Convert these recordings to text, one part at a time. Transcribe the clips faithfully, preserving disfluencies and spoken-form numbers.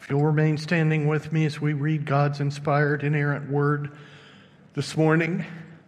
If you'll remain standing with me as we read God's inspired, inerrant word this morning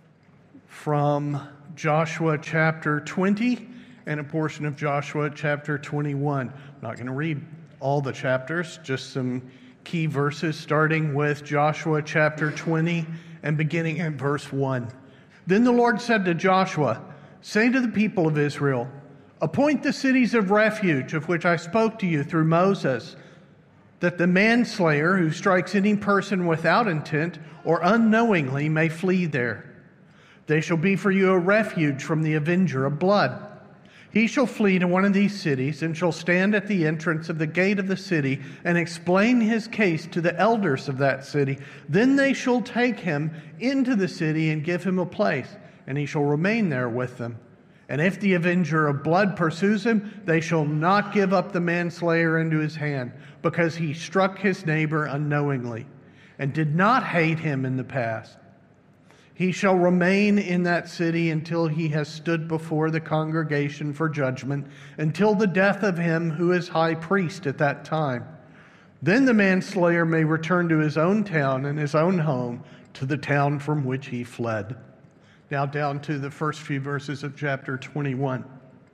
from Joshua chapter twenty and a portion of Joshua chapter twenty-one. I'm not going to read all the chapters, just some key verses, starting with Joshua chapter twenty and beginning at verse one. Then the Lord said to Joshua, "Say to the people of Israel, appoint the cities of refuge of which I spoke to you through Moses, that the manslayer who strikes any person without intent or unknowingly may flee there. They shall be for you a refuge from the avenger of blood. He shall flee to one of these cities and shall stand at the entrance of the gate of the city and explain his case to the elders of that city. Then they shall take him into the city and give him a place, and he shall remain there with them. And if the avenger of blood pursues him, they shall not give up the manslayer into his hand, because he struck his neighbor unknowingly and did not hate him in the past. He shall remain in that city until he has stood before the congregation for judgment, until the death of him who is high priest at that time. Then the manslayer may return to his own town and his own home, to the town from which he fled." Now down to the first few verses of chapter twenty-one.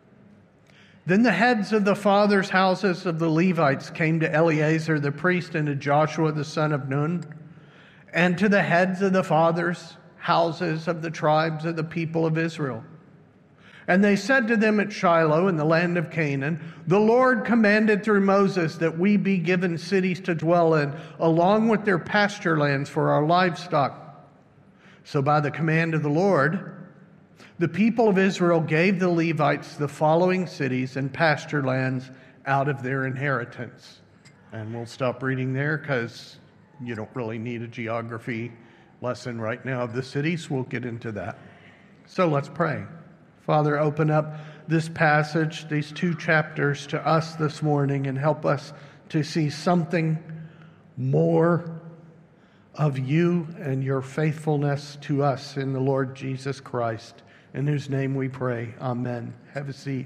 Then the heads of the fathers' houses of the Levites came to Eleazar the priest and to Joshua the son of Nun, and to the heads of the fathers' houses of the tribes of the people of Israel. And they said to them at Shiloh in the land of Canaan, "The Lord commanded through Moses that we be given cities to dwell in, along with their pasture lands for our livestock." So by the command of the Lord, the people of Israel gave the Levites the following cities and pasture lands out of their inheritance. And we'll stop reading there because you don't really need a geography lesson right now of the cities. We'll get into that. So let's pray. Father, open up this passage, these two chapters to us this morning and help us to see something more of you and your faithfulness to us in the Lord Jesus Christ, in whose name we pray. Amen. Have a seat.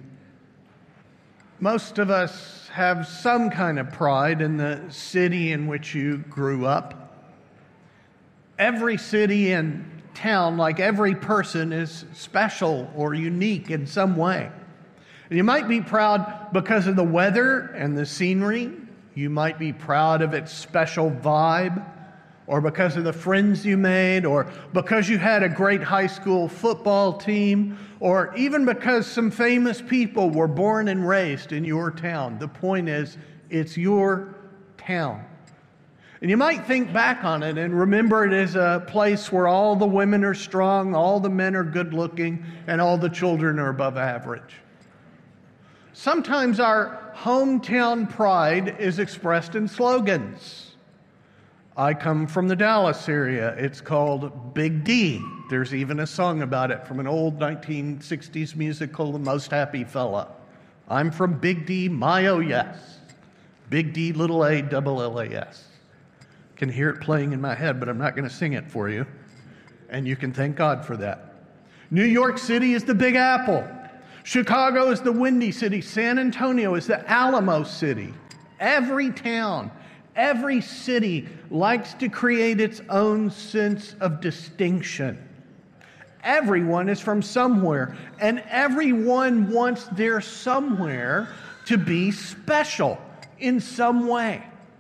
Most of us have some kind of pride in the city in which you grew up. Every city and town, like every person, is special or unique in some way. And you might be proud because of the weather and the scenery. You might be proud of its special vibe, or because of the friends you made, or because you had a great high school football team, or even because some famous people were born and raised in your town. The point is, it's your town. And you might think back on it and remember it as a place where all the women are strong, all the men are good looking, and all the children are above average. Sometimes our hometown pride is expressed in slogans. I come from the Dallas area. It's called Big D. There's even a song about it from an old nineteen sixties musical, The Most Happy Fella. I'm from Big D, my oh yes. Big D, little a, double L A S. Can hear it playing in my head, but I'm not going to sing it for you. And you can thank God for that. New York City is the Big Apple. Chicago is the Windy City. San Antonio is the Alamo City. Every town, every city likes to create its own sense of distinction. Everyone is from somewhere, and everyone wants their somewhere to be special in some way.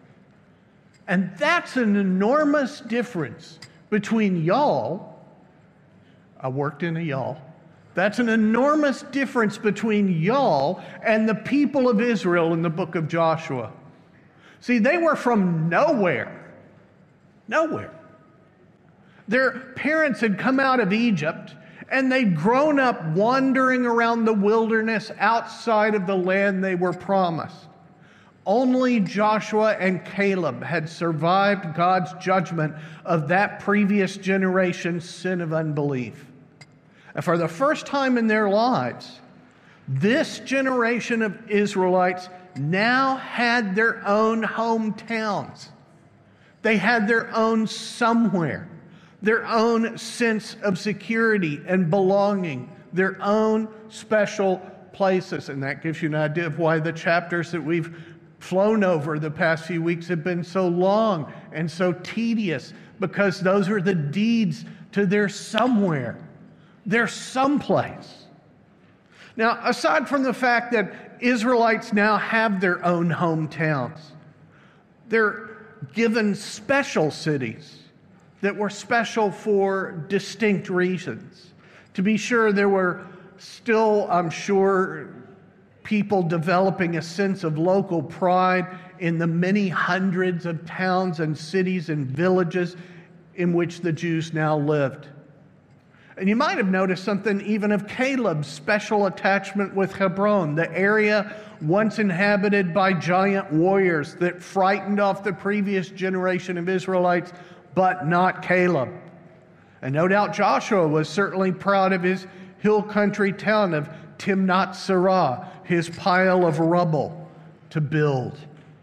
And that's an enormous difference between y'all. I worked in a y'all. That's an enormous difference between y'all and the people of Israel in the book of Joshua. See, they were from nowhere. Nowhere. Their parents had come out of Egypt, and they'd grown up wandering around the wilderness outside of the land they were promised. Only Joshua and Caleb had survived God's judgment of that previous generation's sin of unbelief. And for the first time in their lives, this generation of Israelites now had their own hometowns. They had their own somewhere, their own sense of security and belonging, their own special places. And that gives you an idea of why the chapters that we've flown over the past few weeks have been so long and so tedious because those are the deeds to their somewhere. They're someplace. Now, aside from the fact that Israelites now have their own hometowns, they're given special cities that were special for distinct reasons. To be sure, there were still, I'm sure, people developing a sense of local pride in the many hundreds of towns and cities and villages in which the Jews now lived. And you might have noticed something even of Caleb's special attachment with Hebron, the area once inhabited by giant warriors that frightened off the previous generation of Israelites, but not Caleb. And no doubt Joshua was certainly proud of his hill country town of Timnath Serah, his pile of rubble to build.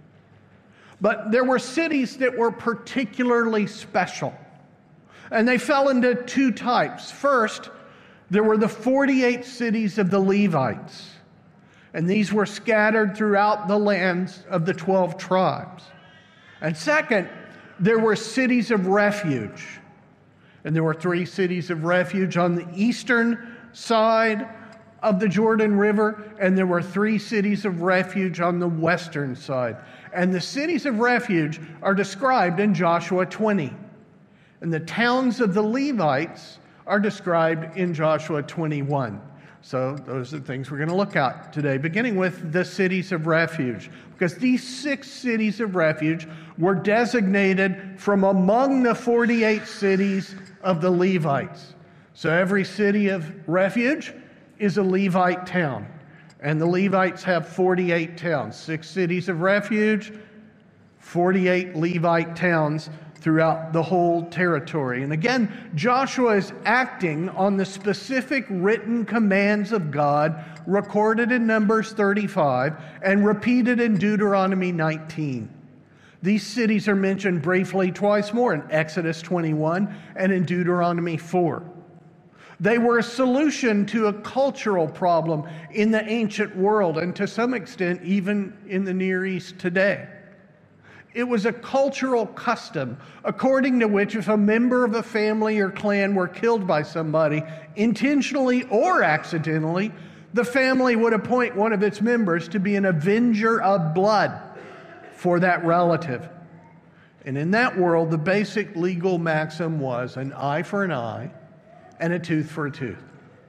But there were cities that were particularly special. And they fell into two types. First, there were the forty-eight cities of the Levites. And these were scattered throughout the lands of the twelve tribes. And second, there were cities of refuge. And there were three cities of refuge on the eastern side of the Jordan River, and there were three cities of refuge on the western side. And the cities of refuge are described in Joshua twenty. And the towns of the Levites are described in Joshua twenty-one. So those are the things we're going to look at today, beginning with the cities of refuge. Because these six cities of refuge were designated from among the forty-eight cities of the Levites. So every city of refuge is a Levite town. And the Levites have forty-eight towns. Six cities of refuge, forty-eight Levite towns throughout the whole territory. And again, Joshua is acting on the specific written commands of God recorded in Numbers thirty-five and repeated in Deuteronomy nineteen. These cities are mentioned briefly twice more in Exodus twenty-one and in Deuteronomy four. They were a solution to a cultural problem in the ancient world and to some extent even in the Near East today. It was a cultural custom according to which if a member of a family or clan were killed by somebody, intentionally or accidentally, the family would appoint one of its members to be an avenger of blood for that relative. And in that world, the basic legal maxim was an eye for an eye and a tooth for a tooth.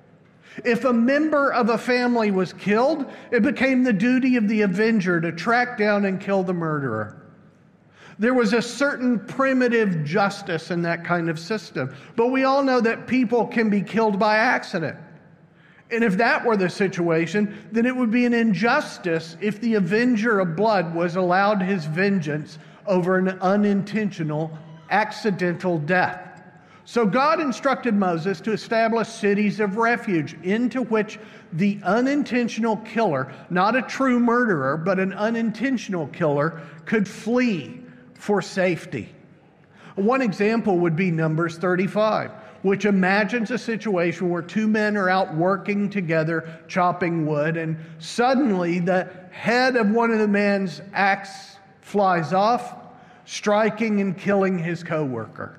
If a member of a family was killed, it became the duty of the avenger to track down and kill the murderer. There was a certain primitive justice in that kind of system. But we all know that people can be killed by accident. And if that were the situation, then it would be an injustice if the avenger of blood was allowed his vengeance over an unintentional, accidental death. So God instructed Moses to establish cities of refuge into which the unintentional killer, not a true murderer, but an unintentional killer, could flee for safety. One example would be Numbers thirty-five, which imagines a situation where two men are out working together, chopping wood, and suddenly the head of one of the men's axe flies off, striking and killing his co-worker.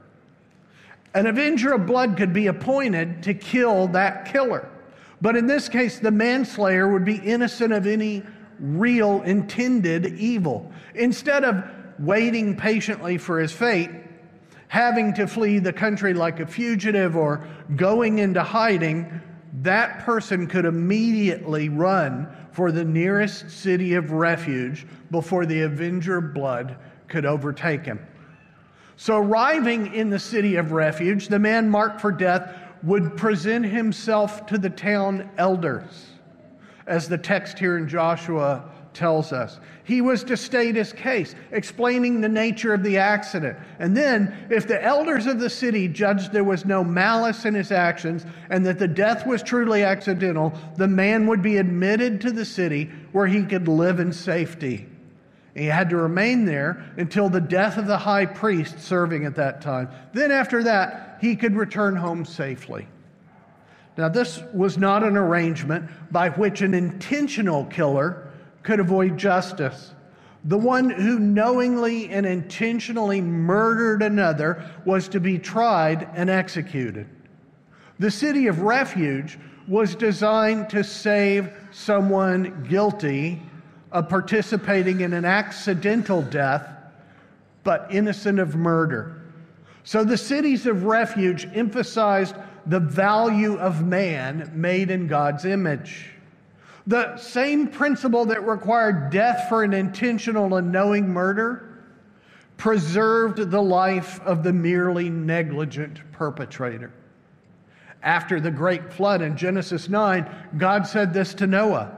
An avenger of blood could be appointed to kill that killer. But in this case, the manslayer would be innocent of any real intended evil. Instead of waiting patiently for his fate, having to flee the country like a fugitive or going into hiding, that person could immediately run for the nearest city of refuge before the avenger of blood could overtake him. So arriving in the city of refuge, the man marked for death would present himself to the town elders, as the text here in Joshua tells us. He was to state his case, explaining the nature of the accident. And then, if the elders of the city judged there was no malice in his actions and that the death was truly accidental, the man would be admitted to the city where he could live in safety. He had to remain there until the death of the high priest serving at that time. Then after that, he could return home safely. Now, this was not an arrangement by which an intentional killer could avoid justice, The one who knowingly and intentionally murdered another was to be tried and executed. The city of refuge was designed to save someone guilty of participating in an accidental death, but innocent of murder. So the cities of refuge emphasized the value of man made in God's image. The same principle that required death for an intentional and knowing murder preserved the life of the merely negligent perpetrator. After the great flood in Genesis nine, God said this to Noah: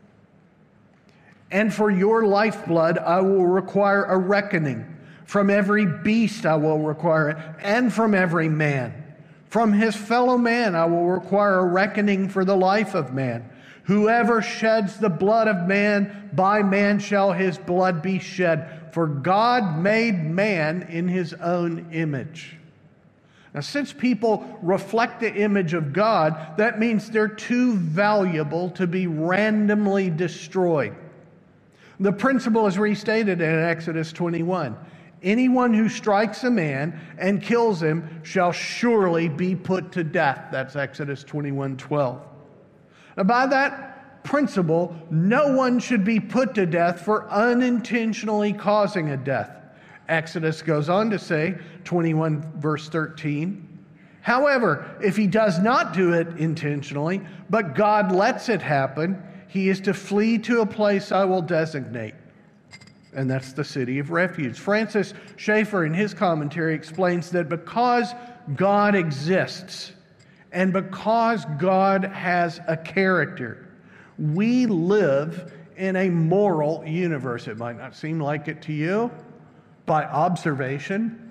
"And for your lifeblood I will require a reckoning. From every beast I will require it, and from every man. From his fellow man I will require a reckoning for the life of man. Whoever sheds the blood of man, by man shall his blood be shed. For God made man in his own image." Now, since people reflect the image of God, that means they're too valuable to be randomly destroyed. The principle is restated in Exodus twenty-one. Anyone who strikes a man and kills him shall surely be put to death. That's Exodus twenty-one twelve. Now, by that principle, no one should be put to death for unintentionally causing a death. Exodus goes on to say, twenty-one verse thirteen, "However, if he does not do it intentionally, but God lets it happen, he is to flee to a place I will designate." And that's the city of refuge. Francis Schaeffer, in his commentary, explains that because God exists and because God has a character, we live in a moral universe. It might not seem like it to you. By observation,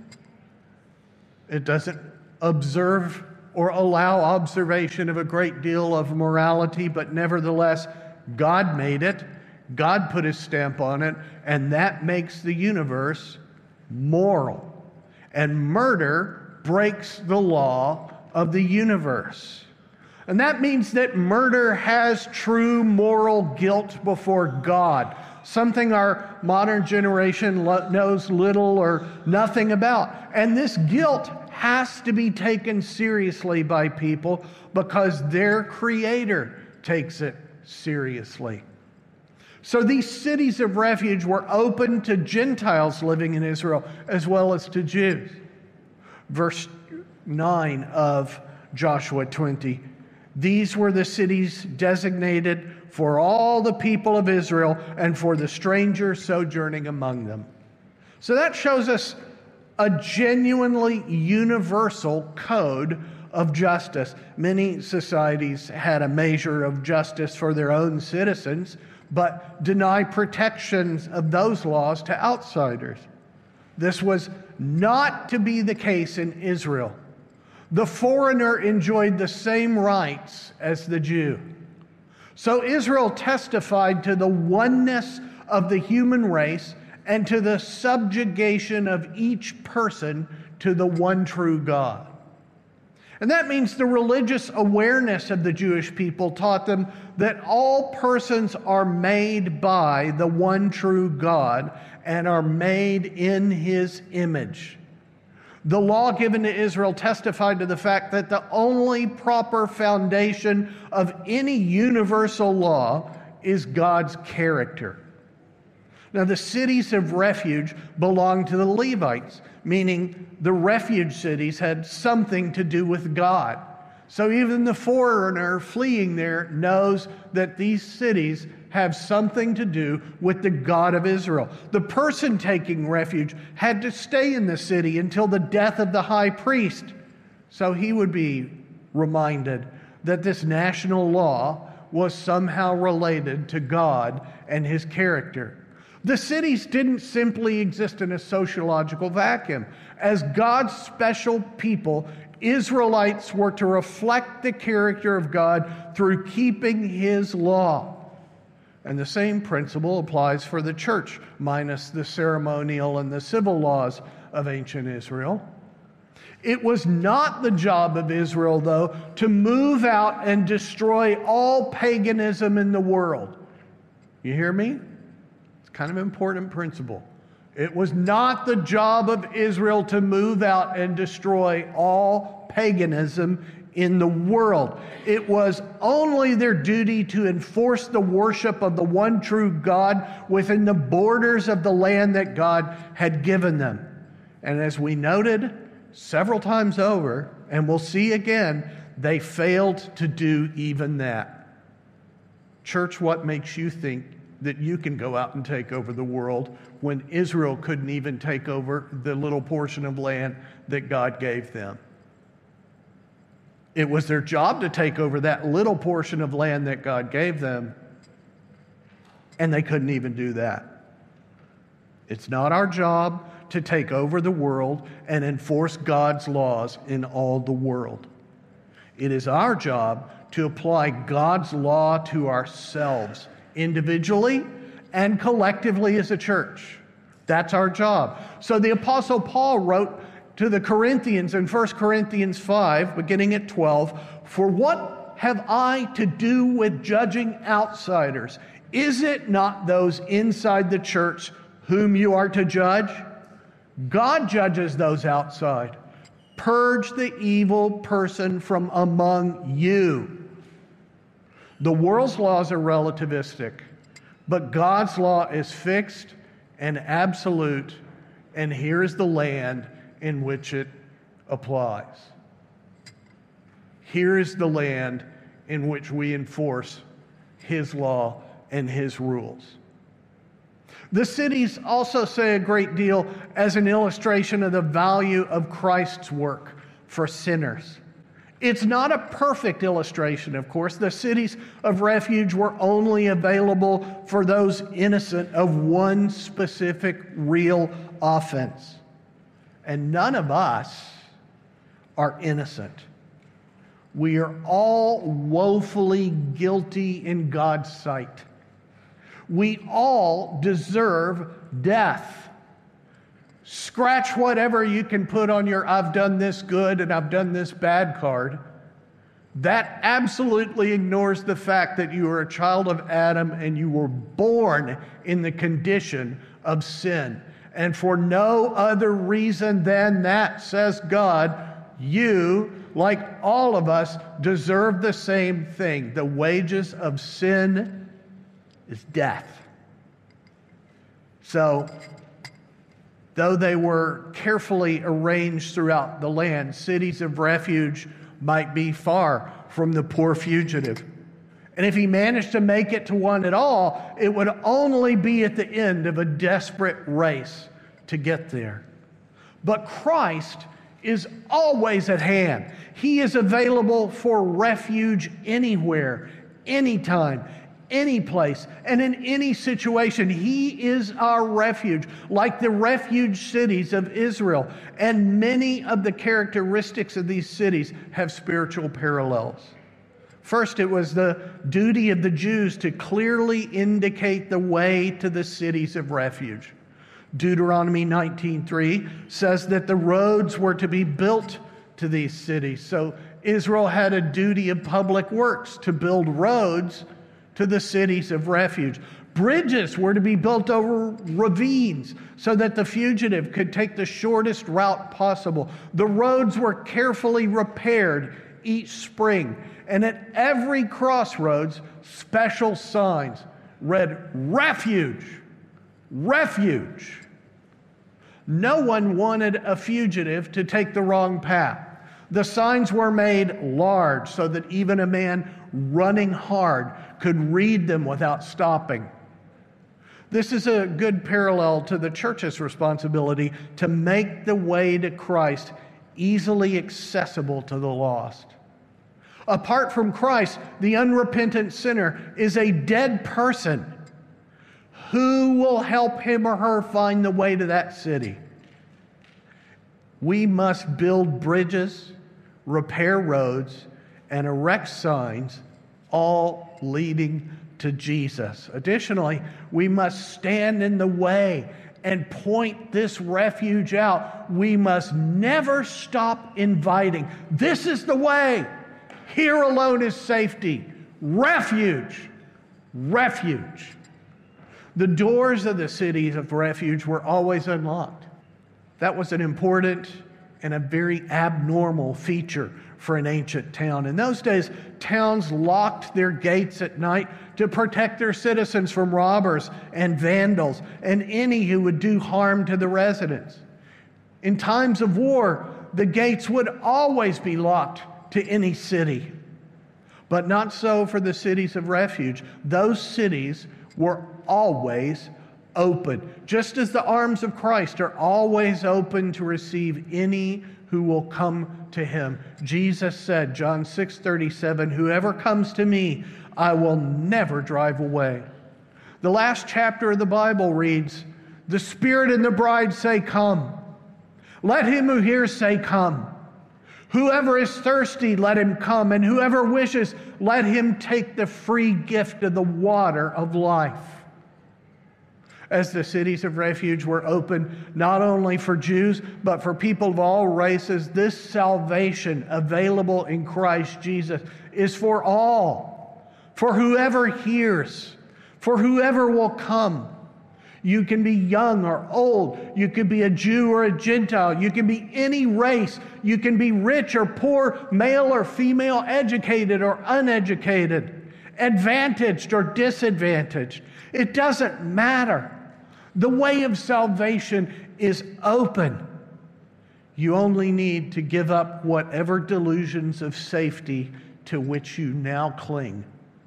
it doesn't observe or allow observation of a great deal of morality, but nevertheless, God made it. God put his stamp on it, and that makes the universe moral. And murder breaks the law of the universe. And that means that murder has true moral guilt before God, something our modern generation knows little or nothing about. And this guilt has to be taken seriously by people because their Creator takes it seriously. So these cities of refuge were open to Gentiles living in Israel as well as to Jews. Verse nine of Joshua twenty. "These were the cities designated for all the people of Israel and for the stranger sojourning among them." So that shows us a genuinely universal code of justice. Many societies had a measure of justice for their own citizens, but deny protections of those laws to outsiders. This was not to be the case in Israel. The foreigner enjoyed the same rights as the Jew. So Israel testified to the oneness of the human race and to the subjugation of each person to the one true God. And that means the religious awareness of the Jewish people taught them that all persons are made by the one true God and are made in his image. The law given to Israel testified to the fact that the only proper foundation of any universal law is God's character. Now, the cities of refuge belonged to the Levites, meaning the refuge cities had something to do with God. So even the foreigner fleeing there knows that these cities have something to do with the God of Israel. The person taking refuge had to stay in the city until the death of the high priest. So he would be reminded that this national law was somehow related to God and his character. The cities didn't simply exist in a sociological vacuum. As God's special people, Israelites were to reflect the character of God through keeping his law. And the same principle applies for the church, minus the ceremonial and the civil laws of ancient Israel. It was not the job of Israel, though, to move out and destroy all paganism in the world. You hear me? It's Kind of important principle. It was not the job of Israel to move out and destroy all paganism in the world. It was only their duty to enforce the worship of the one true God within the borders of the land that God had given them. And as we noted several times over, and we'll see again, they failed to do even that. Church, what makes you think that you can go out and take over the world when Israel couldn't even take over the little portion of land that God gave them? It was their job to take over that little portion of land that God gave them, and they couldn't even do that. It's not our job to take over the world and enforce God's laws in all the world. It is our job to apply God's law to ourselves, individually and collectively as a church. That's our job. So the Apostle Paul wrote to the Corinthians in First Corinthians five, beginning at twelve, "For what have I to do with judging outsiders? Is it not those inside the church whom you are to judge? God judges those outside. Purge the evil person from among you." The world's laws are relativistic, but God's law is fixed and absolute, and here is the land in which it applies. Here is the land in which we enforce His law and His rules. The cities also say a great deal as an illustration of the value of Christ's work for sinners. It's not a perfect illustration, of course. The cities of refuge were only available for those innocent of one specific real offense. And none of us are innocent. We are all woefully guilty in God's sight. We all deserve death. Scratch whatever you can put on your "I've done this good and I've done this bad" card. That absolutely ignores the fact that you are a child of Adam and you were born in the condition of sin. And for no other reason than that, says God, you, like all of us, deserve the same thing. The wages of sin is death. So, though they were carefully arranged throughout the land, cities of refuge might be far from the poor fugitive. And if he managed to make it to one at all, it would only be at the end of a desperate race to get there. But Christ is always at hand. He is available for refuge anywhere, anytime, any place, and in any situation. He is our refuge, like the refuge cities of Israel. And many of the characteristics of these cities have spiritual parallels. First, it was the duty of the Jews to clearly indicate the way to the cities of refuge. Deuteronomy nineteen three says that the roads were to be built to these cities. So Israel had a duty of public works to build roads to the cities of refuge. Bridges were to be built over ravines so that the fugitive could take the shortest route possible. The roads were carefully repaired each spring. And at every crossroads, special signs read, "Refuge, refuge." No one wanted a fugitive to take the wrong path. The signs were made large so that even a man running hard could read them without stopping. This is a good parallel to the church's responsibility to make the way to Christ easily accessible to the lost. Apart from Christ, the unrepentant sinner is a dead person. Who will help him or her find the way to that city? We must build bridges, repair roads, and erect signs, all leading to Jesus. Additionally, we must stand in the way and point this refuge out. We must never stop inviting. This is the way. Here alone is safety. Refuge. Refuge. The doors of the cities of refuge were always unlocked. That was an important and a very abnormal feature for an ancient town. In those days, towns locked their gates at night to protect their citizens from robbers and vandals and any who would do harm to the residents. In times of war, the gates would always be locked to any city. But not so for the cities of refuge. Those cities were always open, just as the arms of Christ are always open to receive any who will come to him. Jesus said, John six thirty-seven, "Whoever comes to me, I will never drive away." The last chapter of the Bible reads, "The Spirit and the bride say, 'Come.' Let him who hears say, 'Come.' Whoever is thirsty, let him come, and whoever wishes, let him take the free gift of the water of life." As the cities of refuge were open not only for Jews, but for people of all races, this salvation available in Christ Jesus is for all, for whoever hears, for whoever will come. You can be young or old. You can be a Jew or a Gentile. You can be any race. You can be rich or poor, male or female, educated or uneducated, advantaged or disadvantaged. It doesn't matter. The way of salvation is open. You only need to give up whatever delusions of safety to which you now cling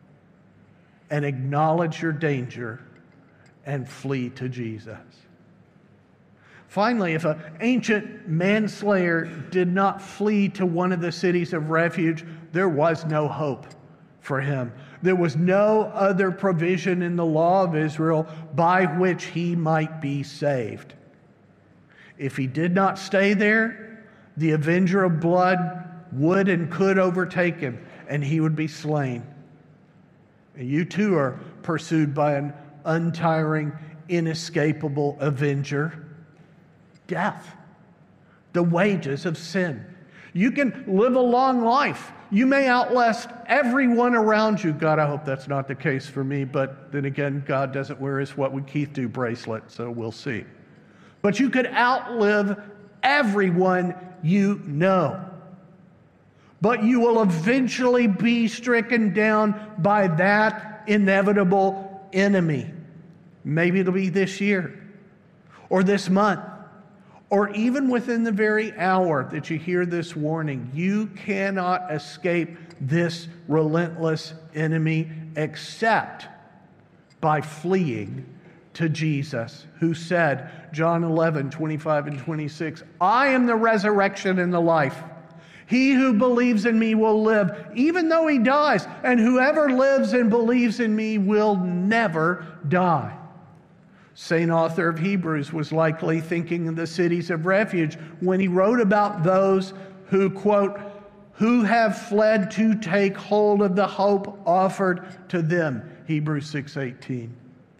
and acknowledge your danger and flee to Jesus. Finally, if an ancient manslayer did not flee to one of the cities of refuge, there was no hope for him. There was no other provision in the law of Israel by which he might be saved. If he did not stay there, the avenger of blood would and could overtake him, and he would be slain. And you too are pursued by an untiring, inescapable avenger, death, the wages of sin. You can live a long life. You may outlast everyone around you. God, I hope that's not the case for me, but then again, God doesn't wear his "What Would Keith Do" bracelet, so we'll see. But you could outlive everyone you know. But you will eventually be stricken down by that inevitable enemy. Maybe it'll be this year or this month or even within the very hour that you hear this warning. You cannot escape this relentless enemy except by fleeing to Jesus, who said, John eleven, twenty-five and twenty-six, "I am the resurrection and the life. He who believes in me will live, even though he dies, and whoever lives and believes in me will never die." Saint author of Hebrews was likely thinking of the cities of refuge when he wrote about those who, quote, "who have fled to take hold of the hope offered to them." Hebrews six eighteen.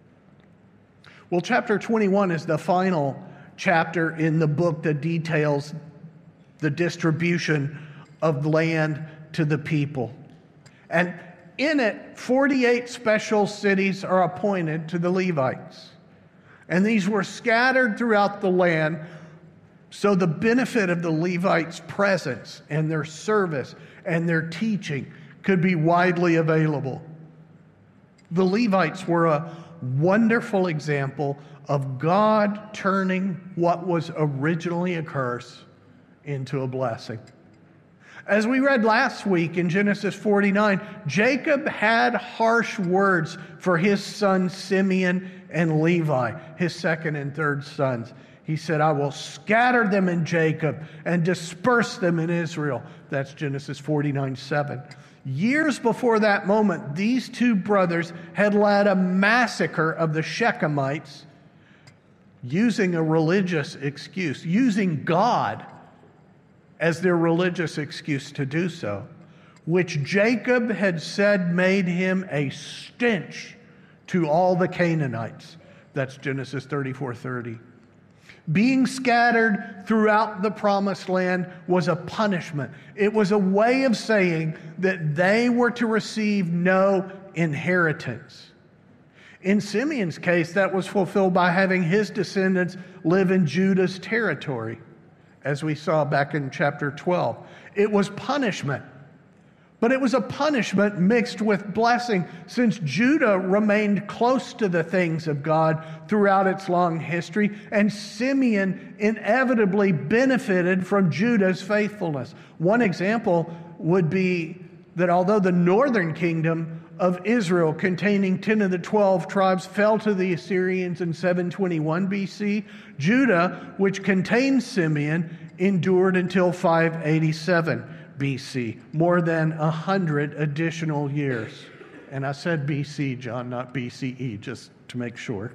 Well, chapter twenty-one is the final chapter in the book that details the distribution of land to the people. And in it, forty-eight special cities are appointed to the Levites. And these were scattered throughout the land, so the benefit of the Levites' presence and their service and their teaching could be widely available. The Levites were a wonderful example of God turning what was originally a curse into a blessing. As we read last week in Genesis forty-nine, Jacob had harsh words for his sons Simeon and Levi, his second and third sons. He said, "I will scatter them in Jacob and disperse them in Israel." That's Genesis forty-nine seven. Years before that moment, these two brothers had led a massacre of the Shechemites using a religious excuse, using God as their religious excuse to do so, which Jacob had said made him a stench to all the Canaanites. That's Genesis thirty-four thirty. Being scattered throughout the promised land was a punishment. It was a way of saying that they were to receive no inheritance. In Simeon's case, that was fulfilled by having his descendants live in Judah's territory, as we saw back in chapter twelve. It was punishment, but it was a punishment mixed with blessing, since Judah remained close to the things of God throughout its long history, and Simeon inevitably benefited from Judah's faithfulness. One example would be that although the northern kingdom of Israel, containing ten of the twelve tribes, fell to the Assyrians in seven twenty-one B C, Judah, which contained Simeon, endured until five eighty-seven B C, more than a hundred additional years. And I said B C, John, not B C E, just to make sure.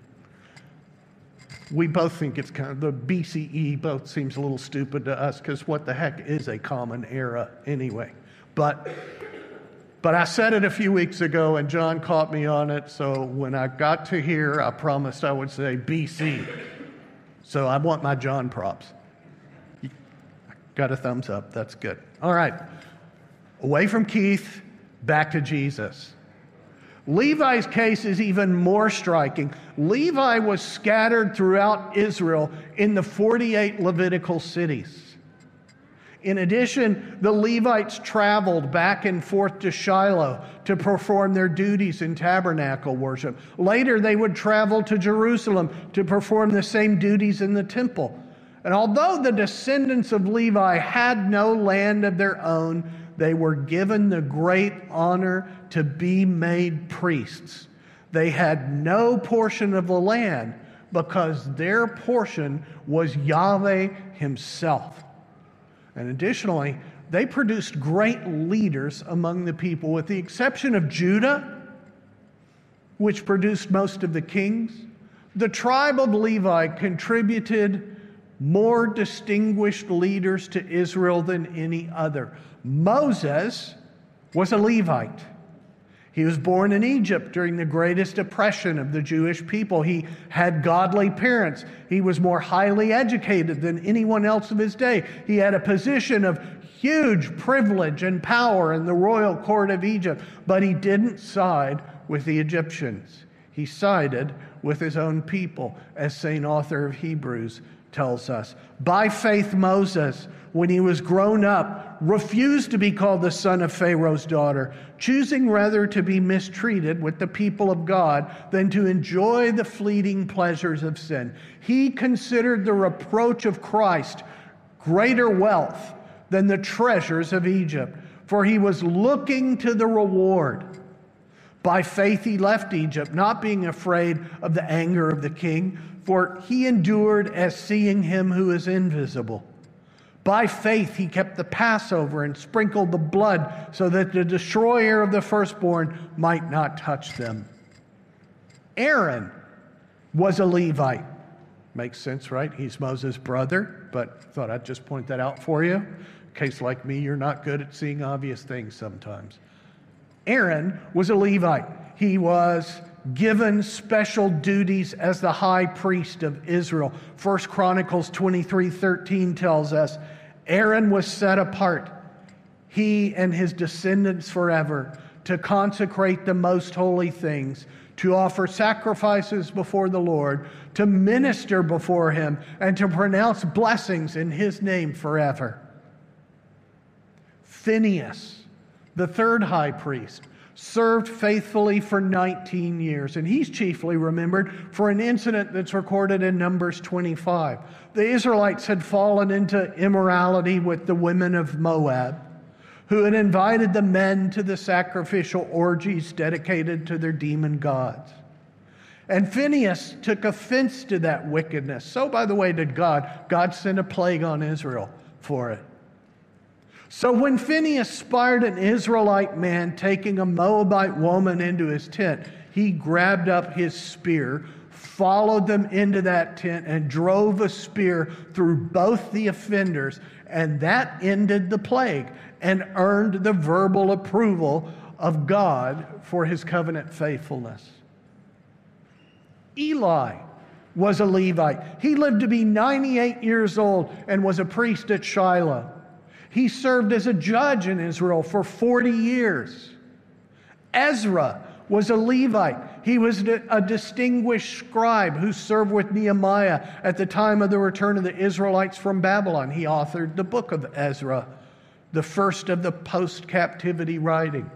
We both think it's kind of, the B C E both seems a little stupid to us, because what the heck is a common era anyway? But But I said it a few weeks ago, and John caught me on it, so when I got to here, I promised I would say B C. So I want my John props. Got a thumbs up. That's good. All right. Away from Keith, back to Jesus. Levi's case is even more striking. Levi was scattered throughout Israel in the forty-eight Levitical cities. In addition, the Levites traveled back and forth to Shiloh to perform their duties in tabernacle worship. Later, they would travel to Jerusalem to perform the same duties in the temple. And although the descendants of Levi had no land of their own, they were given the great honor to be made priests. They had no portion of the land because their portion was Yahweh himself. And additionally, they produced great leaders among the people, with the exception of Judah, which produced most of the kings. The tribe of Levi contributed more distinguished leaders to Israel than any other. Moses was a Levite. He was born in Egypt during the greatest oppression of the Jewish people. He had godly parents. He was more highly educated than anyone else of his day. He had a position of huge privilege and power in the royal court of Egypt, but he didn't side with the Egyptians. He sided with his own people, as Saint Author of Hebrews tells us. By faith, Moses, when he was grown up, refused to be called the son of Pharaoh's daughter, choosing rather to be mistreated with the people of God than to enjoy the fleeting pleasures of sin. He considered the reproach of Christ greater wealth than the treasures of Egypt, for he was looking to the reward. By faith he left Egypt, not being afraid of the anger of the king, for he endured as seeing him who is invisible. By faith he kept the Passover and sprinkled the blood so that the destroyer of the firstborn might not touch them. Aaron was a Levite. Makes sense, right? He's Moses' brother, but thought I'd just point that out for you. In case like me, you're not good at seeing obvious things sometimes. Aaron was a Levite. He was given special duties as the high priest of Israel. First Chronicles twenty-three thirteen tells us, Aaron was set apart, he and his descendants forever, to consecrate the most holy things, to offer sacrifices before the Lord, to minister before him, and to pronounce blessings in his name forever. Phinehas, the third high priest, served faithfully for nineteen years, and he's chiefly remembered for an incident that's recorded in Numbers twenty-five. The Israelites had fallen into immorality with the women of Moab, who had invited the men to the sacrificial orgies dedicated to their demon gods. And Phinehas took offense to that wickedness. So, by the way, did God. God sent a plague on Israel for it. So when Phinehas spied an Israelite man taking a Moabite woman into his tent, he grabbed up his spear, followed them into that tent, and drove a spear through both the offenders. And that ended the plague and earned the verbal approval of God for his covenant faithfulness. Eli was a Levite. He lived to be ninety-eight years old and was a priest at Shiloh. He served as a judge in Israel for forty years. Ezra was a Levite. He was a distinguished scribe who served with Nehemiah at the time of the return of the Israelites from Babylon. He authored the book of Ezra, the first of the post-captivity writing.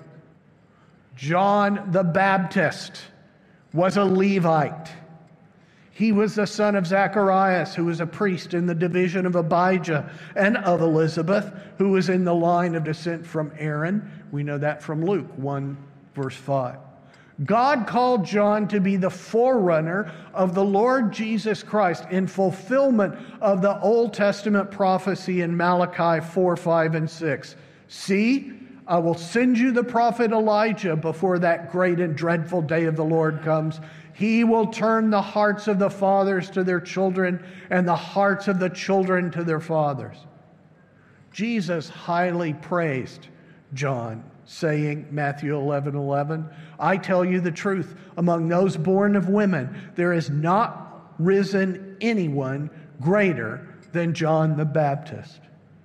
John the Baptist was a Levite. He was the son of Zacharias, who was a priest in the division of Abijah, and of Elizabeth, who was in the line of descent from Aaron. We know that from Luke one, verse five. God called John to be the forerunner of the Lord Jesus Christ in fulfillment of the Old Testament prophecy in Malachi four, five, and six. See, I will send you the prophet Elijah before that great and dreadful day of the Lord comes. He will turn the hearts of the fathers to their children and the hearts of the children to their fathers. Jesus highly praised John, saying, Matthew eleven eleven, I tell you the truth, among those born of women, there is not risen anyone greater than John the Baptist.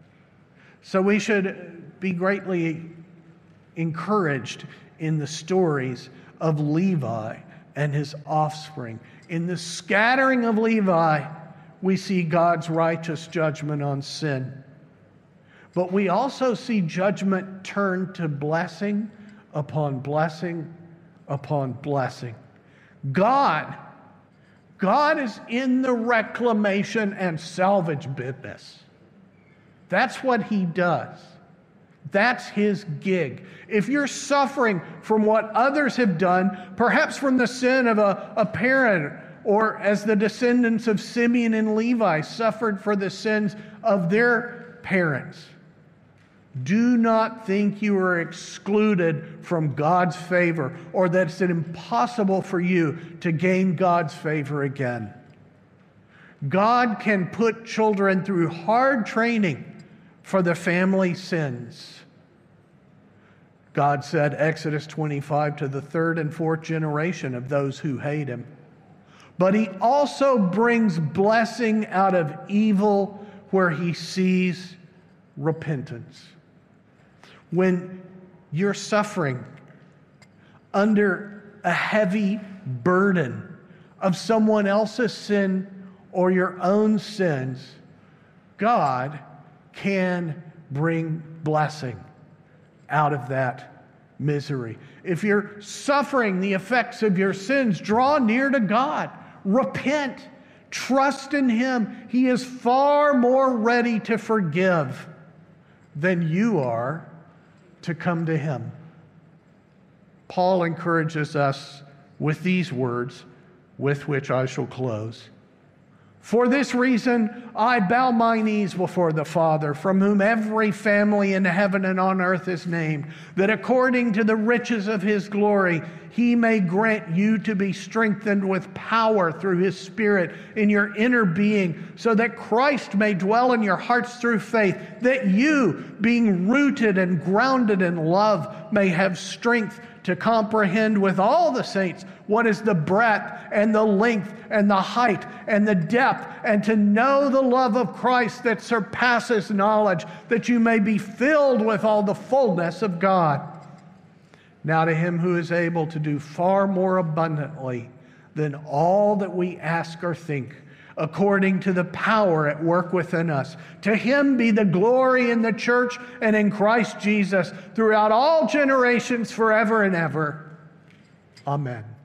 So we should be greatly encouraged in the stories of Levi and his offspring. In the scattering of Levi, we see God's righteous judgment on sin. But we also see judgment turn to blessing upon blessing upon blessing. God, God is in the reclamation and salvage business. That's what he does. That's his gig. If you're suffering from what others have done, perhaps from the sin of a, a parent, or as the descendants of Simeon and Levi suffered for the sins of their parents, do not think you are excluded from God's favor, or that it's impossible for you to gain God's favor again. God can put children through hard training for the family sins. God said, Exodus twenty-five, to the third and fourth generation of those who hate him. But he also brings blessing out of evil where he sees repentance. When you're suffering under a heavy burden of someone else's sin or your own sins, God can bring blessing out of that misery. If you're suffering the effects of your sins, draw near to God. Repent. Trust in him. He is far more ready to forgive than you are to come to him. Paul encourages us with these words, with which I shall close. For this reason, I bow my knees before the Father, from whom every family in heaven and on earth is named, that according to the riches of his glory, he may grant you to be strengthened with power through his Spirit in your inner being, so that Christ may dwell in your hearts through faith, that you, being rooted and grounded in love, may have strength to comprehend with all the saints what is the breadth and the length and the height and the depth, and to know the love of Christ that surpasses knowledge, that you may be filled with all the fullness of God. Now to him who is able to do far more abundantly than all that we ask or think, according to the power at work within us. To him be the glory in the church and in Christ Jesus throughout all generations, forever and ever. Amen.